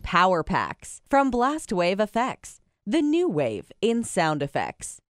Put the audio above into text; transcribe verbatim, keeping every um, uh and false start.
Power Packs from Blast Wave Effects, the new wave in sound effects.